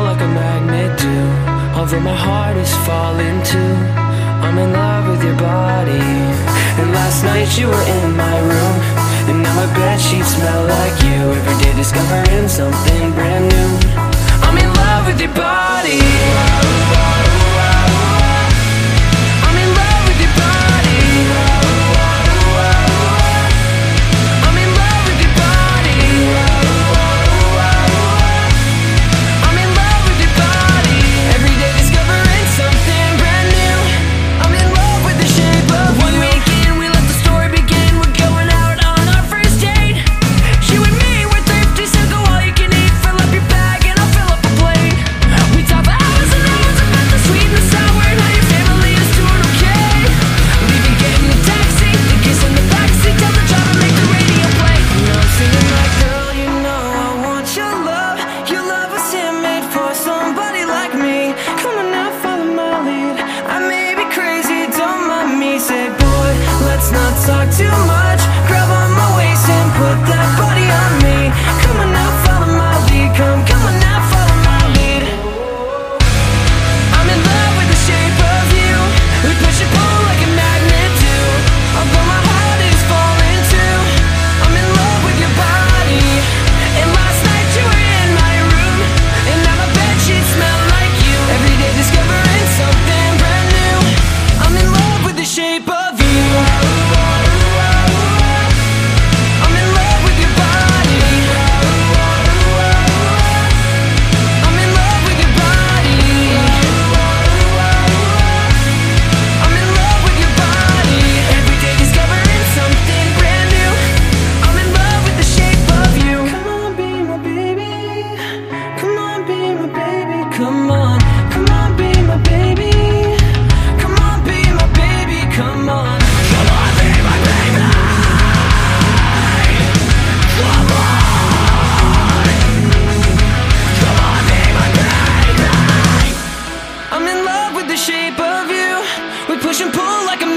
like a magnet do. Although my heart is falling too, I'm in love with your body. And last night you were in my room, and now my bedsheets smell like you. Every day discovering something brand new. I'm in love with your body. I'm in love with your body. I'm in love with your body. I'm in love with your body. Every day discovering something brand new. I'm in love with the shape of you. One weekend we let the story begin. We're going out on our first date. You and me, we're thrifty, so go all you can eat. Fill up your bag and I'll fill up a plate. We talk for hours and hours about the sweet and the sour and how your family is doing okay. Leaving, getting a taxi, the kiss in the backseat, tell the driver make the radio play. And I'm singing like, girl, you know I want your love. Your love was handmade for somebody like me. Come on now, follow my lead. I may be crazy, don't mind me. Say, boy, let's not talk too much. Grab on my waist and put that body on me. Come on now, follow my lead. Come on now, follow my lead. I'm in love with the shape of you. We push and pull like a magnet do. Although my heart is falling too, I'm in love with your body. And last night you were in my room, and now my bedsheets smell like you. Every day discovering something brand new. I'm in love with the shape of you. I'm in love with your body. I'm in love with your body. I'm in love with your body. Every day discovering something brand new. I'm in love with the shape of you. Come on, be my baby. Come on, be my baby. Come on, be my baby. Come on, be my baby. Come on. Come on, be my baby. Come on. Come on, be my baby. I'm in love with the shape of you. We push and pull like a